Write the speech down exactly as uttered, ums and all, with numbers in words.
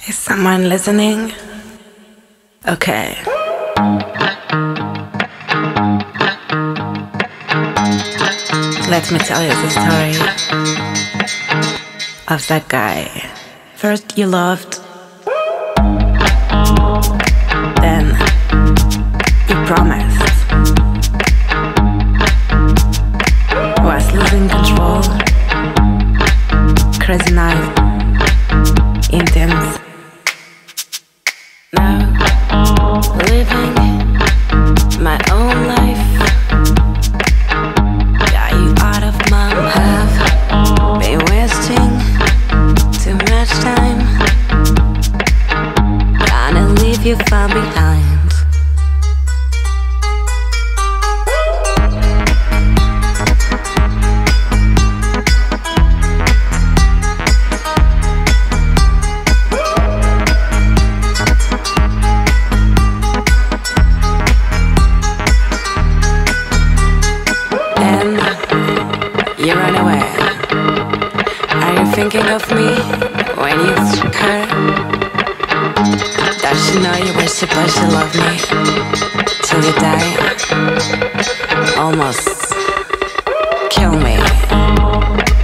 Is someone listening? Okay. Let me tell you the story of that guy. First you loved, then you promised. Was losing control, crazy night, intense. Now, living my own life. Got you out of my have been wasting too much time. Gonna leave you far behind. You run away. Are you thinking of me when you took her? Does she know you were supposed to love me till you die? Almost kill me.